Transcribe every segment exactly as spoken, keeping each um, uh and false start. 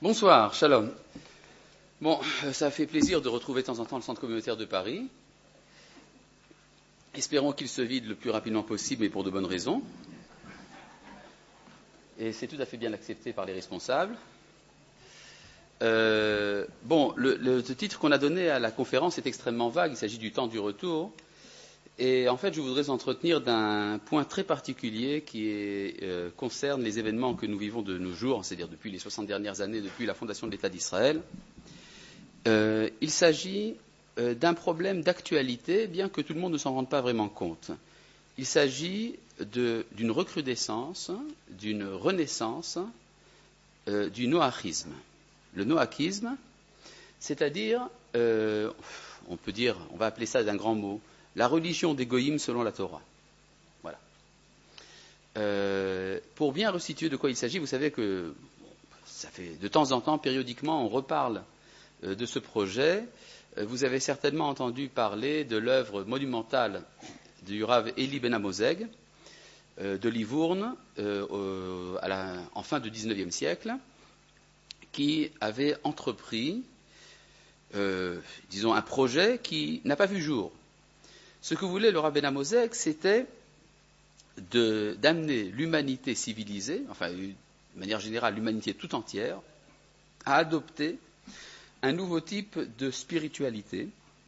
Bonsoir, shalom. Bon, ça fait plaisir de retrouver de temps en temps le centre communautaire de Paris. Espérons qu'il se vide le plus rapidement possible, mais pour de bonnes raisons. Et c'est tout à fait bien accepté par les responsables. Euh, bon, le, le titre qu'on a donné à la conférence est extrêmement vague, il s'agit du temps du retour. Et en fait, je voudrais entretenir d'un point très particulier qui est, euh, concerne les événements que nous vivons de nos jours, c'est-à-dire depuis les soixante dernières années, depuis la fondation de l'État d'Israël. Euh, il s'agit euh, d'un problème d'actualité, bien que tout le monde ne s'en rende pas vraiment compte. Il s'agit de, d'une recrudescence, d'une renaissance euh, du noachisme. Le noachisme, c'est-à-dire, euh, on peut dire, on va appeler ça d'un grand mot, la religion des goïms selon la Torah. Voilà. Euh, pour bien resituer de quoi il s'agit, vous savez que ça fait de temps en temps, périodiquement, on reparle euh, de ce projet. Euh, vous avez certainement entendu parler de l'œuvre monumentale du Rav Eli Ben Amozeg euh, de Livourne euh, euh, à la, en fin du dix-neuvième siècle, qui avait entrepris, euh, disons, un projet qui n'a pas vu jour. Ce que voulait le Rav Ben Amozeg, c'était de, d'amener l'humanité civilisée, enfin, de manière générale, l'humanité tout entière, à adopter un nouveau type de spiritualité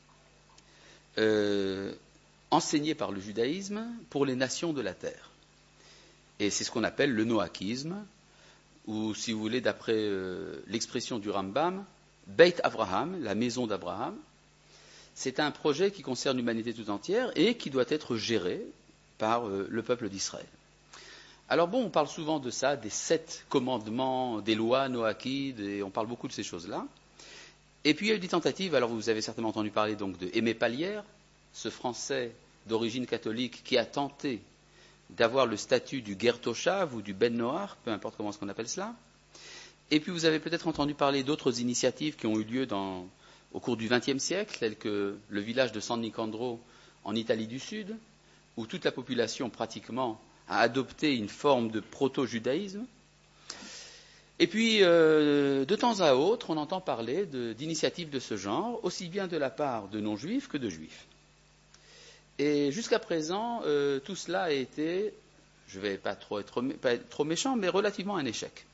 euh, enseigné par le judaïsme pour les nations de la terre. Et c'est ce qu'on appelle le noachisme, ou, si vous voulez, d'après euh, l'expression du Rambam, Beit Avraham, la maison d'Abraham. C'est un projet qui concerne l'humanité tout entière et qui doit être géré par euh, le peuple d'Israël. Alors bon, on parle souvent de ça, des sept commandements, des lois noachides, et on parle beaucoup de ces choses-là. Et puis il y a eu des tentatives, alors vous avez certainement entendu parler donc de Aimé Pallière, ce Français d'origine catholique qui a tenté d'avoir le statut du Ger Toshav ou du Ben Noach, peu importe comment est-ce qu'on appelle cela. Et puis vous avez peut-être entendu parler d'autres initiatives qui ont eu lieu dans... au cours du vingtième siècle, tel que le village de San Nicandro en Italie du Sud, où toute la population pratiquement a adopté une forme de proto-judaïsme. Et puis, euh, de temps à autre, on entend parler de, d'initiatives de ce genre, aussi bien de la part de non-juifs que de juifs. Et jusqu'à présent, euh, tout cela a été, je ne vais pas trop être, pas être trop méchant, mais relativement un échec.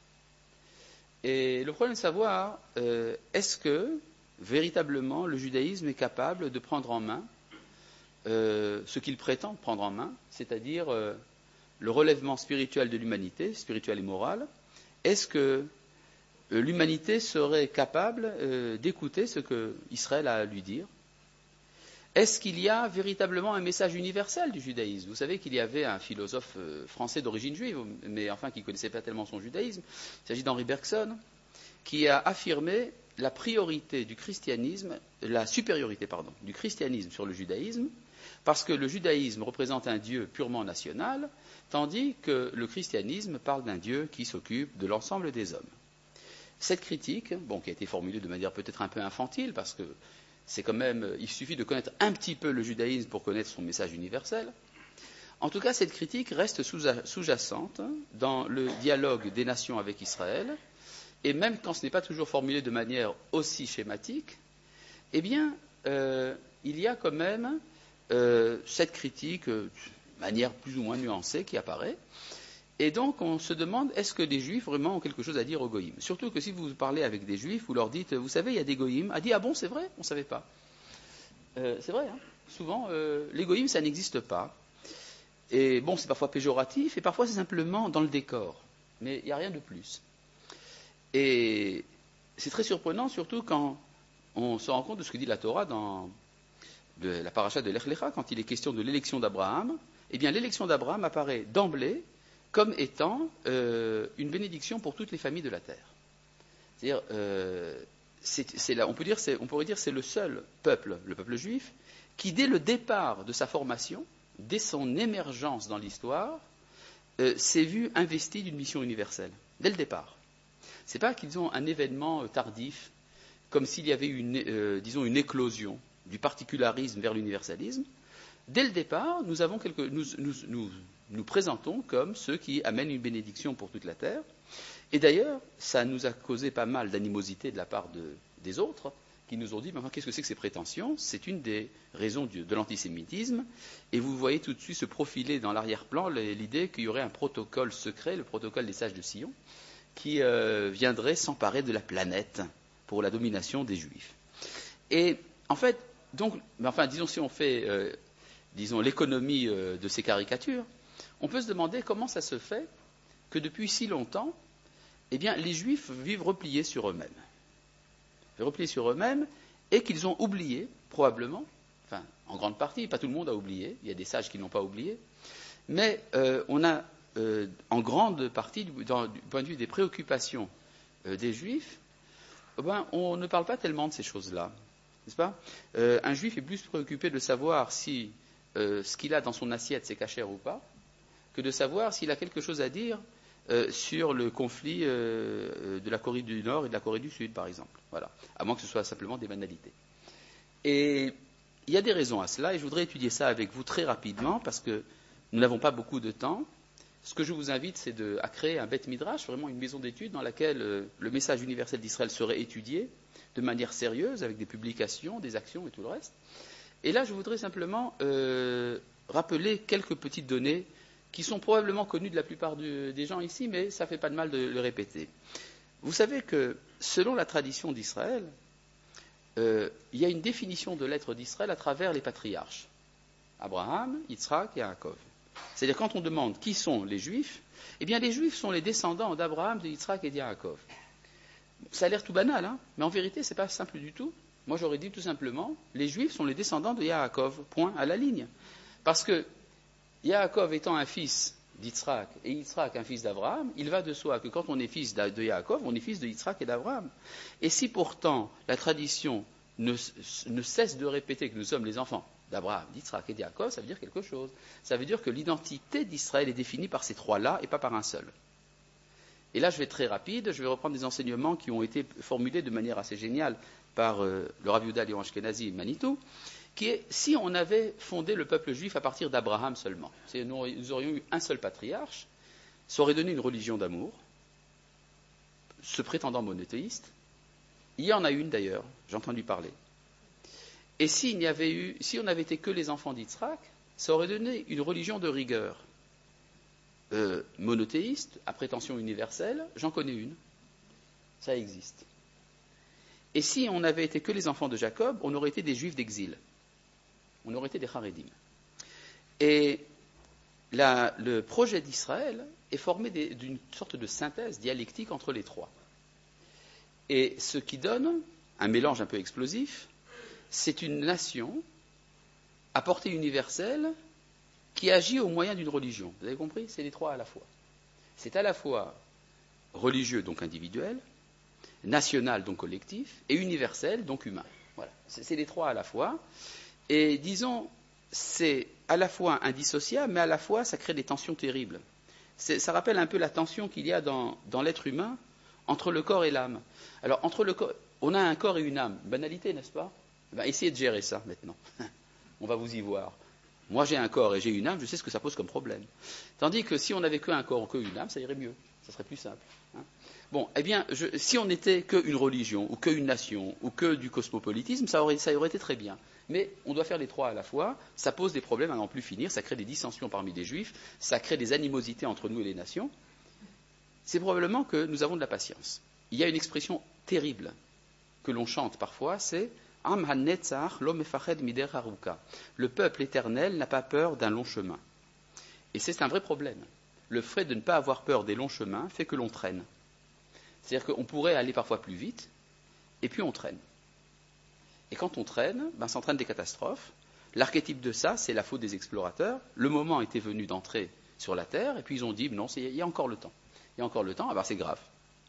Et le problème de savoir, euh, est-ce que véritablement, le judaïsme est capable de prendre en main euh, ce qu'il prétend prendre en main, c'est-à-dire euh, le relèvement spirituel de l'humanité, spirituel et moral. Est-ce que euh, l'humanité serait capable euh, d'écouter ce que Israël a à lui dire? Est-ce qu'il y a véritablement un message universel du judaïsme? Vous savez qu'il y avait un philosophe euh, français d'origine juive, mais enfin qui ne connaissait pas tellement son judaïsme. Il s'agit d'Henri Bergson, qui a affirmé la priorité du christianisme, la supériorité, pardon, du christianisme sur le judaïsme, parce que le judaïsme représente un Dieu purement national, tandis que le christianisme parle d'un Dieu qui s'occupe de l'ensemble des hommes. Cette critique, bon, qui a été formulée de manière peut-être un peu infantile, parce que c'est quand même, il suffit de connaître un petit peu le judaïsme pour connaître son message universel. En tout cas, cette critique reste sous-jacente dans le dialogue des nations avec Israël. Et même quand ce n'est pas toujours formulé de manière aussi schématique, eh bien, euh, il y a quand même euh, cette critique, euh, de manière plus ou moins nuancée, qui apparaît. Et donc, on se demande, est-ce que les Juifs vraiment ont quelque chose à dire aux goïms? Surtout que si vous parlez avec des Juifs, vous leur dites, vous savez, il y a des goïms. Ah, dit, ah bon, c'est vrai? On ne savait pas. Euh, c'est vrai, hein. Souvent, euh, les goïms, ça n'existe pas. Et bon, c'est parfois péjoratif, et parfois c'est simplement dans le décor. Mais il n'y a rien de plus. Et c'est très surprenant, surtout quand on se rend compte de ce que dit la Torah dans de la paracha de Lech Lecha, quand il est question de l'élection d'Abraham. Eh bien, l'élection d'Abraham apparaît d'emblée comme étant euh, une bénédiction pour toutes les familles de la terre. C'est-à-dire, euh, c'est, c'est là, on peut dire, c'est, on pourrait dire, c'est le seul peuple, le peuple juif, qui dès le départ de sa formation, dès son émergence dans l'histoire, euh, s'est vu investi d'une mission universelle, dès le départ. Ce n'est pas qu'ils ont un événement tardif, comme s'il y avait une, euh, disons, une éclosion du particularisme vers l'universalisme. Dès le départ, nous, avons quelque, nous, nous, nous, nous présentons comme ceux qui amènent une bénédiction pour toute la terre. Et d'ailleurs, ça nous a causé pas mal d'animosité de la part de, des autres, qui nous ont dit, mais enfin, qu'est-ce que c'est que ces prétentions? C'est une des raisons du, de l'antisémitisme, et vous voyez tout de suite se profiler dans l'arrière-plan l'idée qu'il y aurait un protocole secret, le protocole des sages de Sion, qui euh, viendrait s'emparer de la planète pour la domination des Juifs. Et en fait, donc, enfin, disons si on fait, euh, disons, l'économie euh, de ces caricatures, on peut se demander comment ça se fait que depuis si longtemps, eh bien, les Juifs vivent repliés sur eux-mêmes. Repliés sur eux-mêmes, et qu'ils ont oublié, probablement, enfin, en grande partie, pas tout le monde a oublié, il y a des sages qui n'ont pas oublié, mais euh, on a, euh, en grande partie, du, dans, du point de vue des préoccupations euh, des Juifs, eh ben, on ne parle pas tellement de ces choses-là, n'est-ce pas? euh, Un Juif est plus préoccupé de savoir si euh, ce qu'il a dans son assiette, c'est cachère ou pas, que de savoir s'il a quelque chose à dire Euh, sur le conflit euh, de la Corée du Nord et de la Corée du Sud, par exemple. Voilà. À moins que ce soit simplement des banalités. Et il y a des raisons à cela, et je voudrais étudier ça avec vous très rapidement, parce que nous n'avons pas beaucoup de temps. Ce que je vous invite, c'est de, à créer un Beth Midrash, vraiment une maison d'études dans laquelle euh, le message universel d'Israël serait étudié de manière sérieuse, avec des publications, des actions et tout le reste. Et là, je voudrais simplement euh, rappeler quelques petites données qui sont probablement connus de la plupart du, des gens ici, mais ça ne fait pas de mal de le répéter. Vous savez que, selon la tradition d'Israël, euh, il y a une définition de l'être d'Israël à travers les patriarches. Abraham, Yitzhak et Yaakov. C'est-à-dire, quand on demande qui sont les Juifs, eh bien, les Juifs sont les descendants d'Abraham, de Yitzhak et de Yaakov. Ça a l'air tout banal, hein, mais en vérité, ce n'est pas simple du tout. Moi, j'aurais dit tout simplement, les Juifs sont les descendants de Yaakov, point à la ligne. Parce que Yaakov étant un fils d'Yitzhak et Yitzhak un fils d'Abraham, il va de soi que quand on est fils de Yaakov, on est fils de Yitzhak et d'Abraham. Et si pourtant la tradition ne, ne cesse de répéter que nous sommes les enfants d'Abraham, d'Yitzhak et de Yaakov, ça veut dire quelque chose. Ça veut dire que l'identité d'Israël est définie par ces trois-là et pas par un seul. Et là, je vais être très rapide, je vais reprendre des enseignements qui ont été formulés de manière assez géniale par euh, le Rav Yehuda Léon Ashkenazi Manitou, qui est, si on avait fondé le peuple juif à partir d'Abraham seulement, si nous, nous aurions eu un seul patriarche, ça aurait donné une religion d'amour, se prétendant monothéiste. Il y en a une d'ailleurs, j'ai entendu parler. Et s'il n'y avait eu, si on n'avait été que les enfants d'Yitzhak, ça aurait donné une religion de rigueur. Euh, monothéiste, à prétention universelle, j'en connais une. Ça existe. Et si on n'avait été que les enfants de Jacob, on aurait été des juifs d'exil. On aurait été des Haredim. Et la, le projet d'Israël est formé des, d'une sorte de synthèse dialectique entre les trois. Et ce qui donne un mélange un peu explosif, c'est une nation à portée universelle qui agit au moyen d'une religion. Vous avez compris? C'est les trois à la fois. C'est à la fois religieux, donc individuel, national, donc collectif, et universel, donc humain. Voilà. C'est, c'est les trois à la fois. Et disons, c'est à la fois indissociable, mais à la fois ça crée des tensions terribles. C'est, ça rappelle un peu la tension qu'il y a dans, dans l'être humain entre le corps et l'âme. Alors, entre le corps, on a un corps et une âme. Banalité, n'est-ce pas? Ben, essayez de gérer ça maintenant. On va vous y voir. Moi, j'ai un corps et j'ai une âme, je sais ce que ça pose comme problème. Tandis que si on n'avait qu'un corps ou qu'une âme, ça irait mieux. Ça serait plus simple. Hein. Bon, eh bien, je, si on n'était qu'une religion, ou qu'une nation, ou que du cosmopolitisme, ça aurait, ça aurait été très bien. Mais on doit faire les trois à la fois. Ça pose des problèmes à n'en plus finir. Ça crée des dissensions parmi les juifs. Ça crée des animosités entre nous et les nations. C'est probablement que nous avons de la patience. Il y a une expression terrible que l'on chante parfois, c'est « Am ha-netzach lo mefached mider haruka ». Le peuple éternel n'a pas peur d'un long chemin. Et c'est un vrai problème. Le fait de ne pas avoir peur des longs chemins fait que l'on traîne. C'est-à-dire qu'on pourrait aller parfois plus vite, et puis on traîne. Et quand on traîne, ben, ça entraîne des catastrophes. L'archétype de ça, c'est la faute des explorateurs. Le moment était venu d'entrer sur la Terre, et puis ils ont dit, non, il y a encore le temps. Il y a encore le temps, alors c'est grave.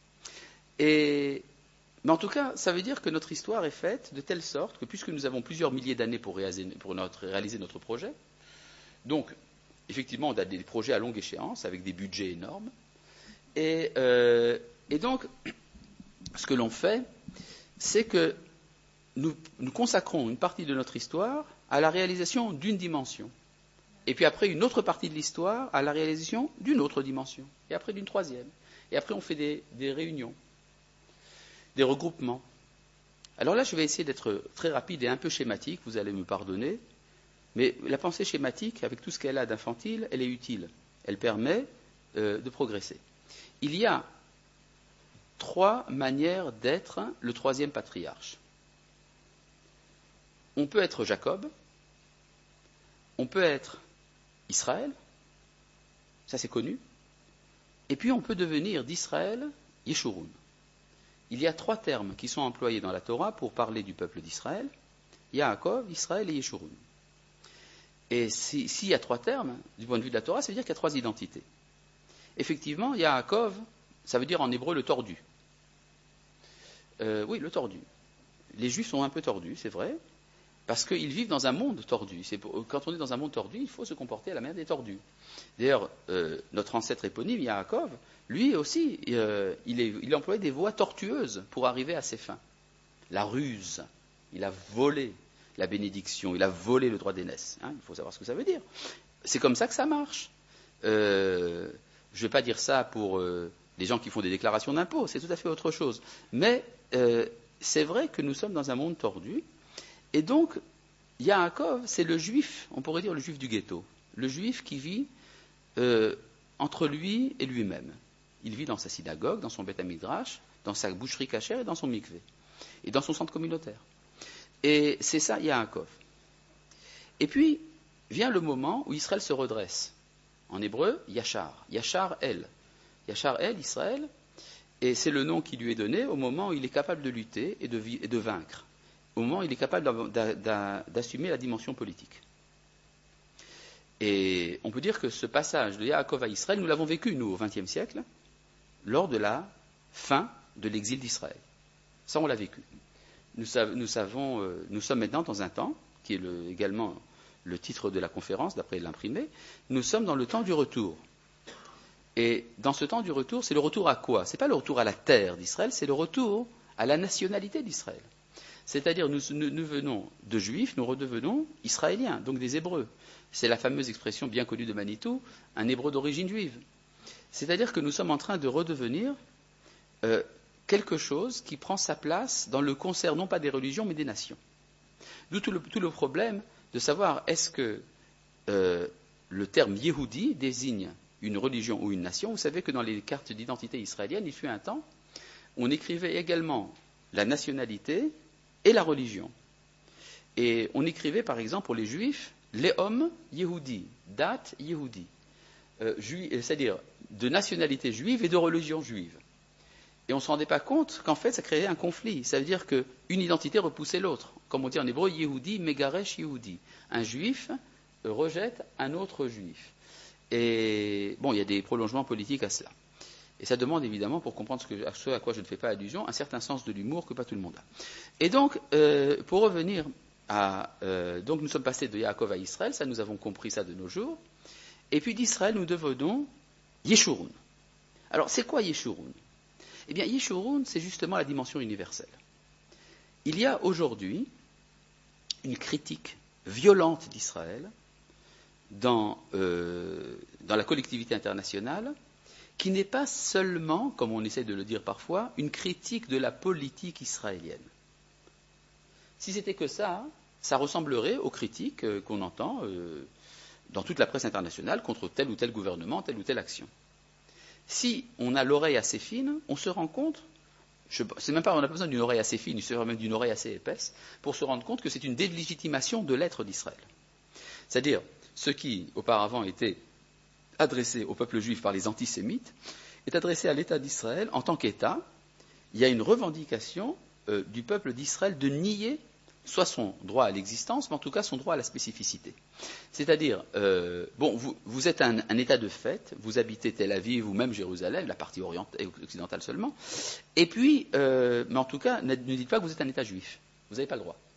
Et, mais en tout cas, ça veut dire que notre histoire est faite de telle sorte que, puisque nous avons plusieurs milliers d'années pour réaliser, pour notre, réaliser notre projet, donc, effectivement, on a des projets à longue échéance, avec des budgets énormes, et, euh, et donc, ce que l'on fait, c'est que nous, nous consacrons une partie de notre histoire à la réalisation d'une dimension. Et puis après, une autre partie de l'histoire à la réalisation d'une autre dimension. Et après, d'une troisième. Et après, on fait des, des réunions, des regroupements. Alors là, je vais essayer d'être très rapide et un peu schématique, vous allez me pardonner. Mais la pensée schématique, avec tout ce qu'elle a d'infantile, elle est utile. Elle permet euh, de progresser. Il y a trois manières d'être le troisième patriarche. On peut être Jacob, on peut être Israël, ça c'est connu, et puis on peut devenir d'Israël Yeshurun. Il y a trois termes qui sont employés dans la Torah pour parler du peuple d'Israël, Yaakov, Israël et Yeshurun. Et s'il si y a trois termes, du point de vue de la Torah, ça veut dire qu'il y a trois identités. Effectivement, Yaakov, ça veut dire en hébreu le tordu. Euh, oui, le tordu. Les Juifs sont un peu tordus, c'est vrai, parce qu'ils vivent dans un monde tordu. C'est pour, quand on est dans un monde tordu, il faut se comporter à la manière des tordus. D'ailleurs, euh, notre ancêtre éponyme, Yaakov, lui aussi, euh, il, est, il employait des voies tortueuses pour arriver à ses fins. La ruse, il a volé la bénédiction, il a volé le droit d'aînesse. Hein, il faut savoir ce que ça veut dire. C'est comme ça que ça marche. Euh, je ne vais pas dire ça pour euh, les gens qui font des déclarations d'impôts, c'est tout à fait autre chose. Mais euh, c'est vrai que nous sommes dans un monde tordu, et donc Yaakov, c'est le juif, on pourrait dire le juif du ghetto, le juif qui vit euh, entre lui et lui-même. Il vit dans sa synagogue, dans son Beth Midrash, dans sa boucherie cachère et dans son mikvé, et dans son centre communautaire. Et c'est ça Yaakov. Et puis vient le moment où Israël se redresse. En hébreu, Yachar. Yachar El. Yachar El, Israël, et c'est le nom qui lui est donné au moment où il est capable de lutter et de, et de vaincre. Au moment où il est capable d'assumer la dimension politique. Et on peut dire que ce passage de Yaakov à Israël, nous l'avons vécu, nous, au vingtième siècle, lors de la fin de l'exil d'Israël. Ça, on l'a vécu. Nous, nous, savons, euh, nous sommes maintenant dans un temps, qui est le, également le titre de la conférence, d'après l'imprimé, nous sommes dans le temps du retour. Et dans ce temps du retour, c'est le retour à quoi? Ce n'est pas le retour à la terre d'Israël, c'est le retour à la nationalité d'Israël. C'est-à-dire, nous, nous, nous venons de juifs, nous redevenons israéliens, donc des hébreux. C'est la fameuse expression bien connue de Manitou, un hébreu d'origine juive. C'est-à-dire que nous sommes en train de redevenir euh, quelque chose qui prend sa place dans le concert non pas des religions mais des nations. D'où tout le, tout le problème de savoir est-ce que euh, le terme Yehudi désigne une religion ou une nation. Vous savez que dans les cartes d'identité israéliennes, il fut un temps, on écrivait également la nationalité et la religion. Et on écrivait par exemple pour les juifs, Léhom Yehudi, date Yehudi, euh, c'est-à-dire de nationalité juive et de religion juive. Et on ne se rendait pas compte qu'en fait ça créait un conflit. Ça veut dire qu'une identité repoussait l'autre. Comme on dit en hébreu, Yehudi, Megaresh Yehudi. Un juif rejette un autre juif. Et bon, il y a des prolongements politiques à cela. Et ça demande évidemment, pour comprendre ce, que, à ce à quoi je ne fais pas allusion, un certain sens de l'humour que pas tout le monde a. Et donc, euh, pour revenir à... Euh, donc nous sommes passés de Yaakov à Israël, ça nous avons compris ça de nos jours. Et puis d'Israël, nous devenons Yeshurun. Alors, c'est quoi Yeshurun? Eh bien, Yeshurun, c'est justement la dimension universelle. Il y a aujourd'hui une critique violente d'Israël dans, euh, dans la collectivité internationale, qui n'est pas seulement, comme on essaie de le dire parfois, une critique de la politique israélienne. Si c'était que ça, ça ressemblerait aux critiques euh, qu'on entend euh, dans toute la presse internationale contre tel ou tel gouvernement, telle ou telle action. Si on a l'oreille assez fine, on se rend compte, je, c'est même pas, on n'a pas besoin d'une oreille assez fine, il suffit même d'une oreille assez épaisse, pour se rendre compte que c'est une délégitimation de l'être d'Israël. C'est-à-dire, ce qui auparavant était adressé au peuple juif par les antisémites, est adressé à l'État d'Israël en tant qu'État. Il y a une revendication euh, du peuple d'Israël de nier soit son droit à l'existence, mais en tout cas son droit à la spécificité. C'est-à-dire, euh, bon, vous, vous êtes un, un État de fait, vous habitez Tel Aviv ou même Jérusalem, la partie orientale, occidentale seulement, et puis, euh, mais en tout cas, ne, ne dites pas que vous êtes un État juif. Vous n'avez pas le droit.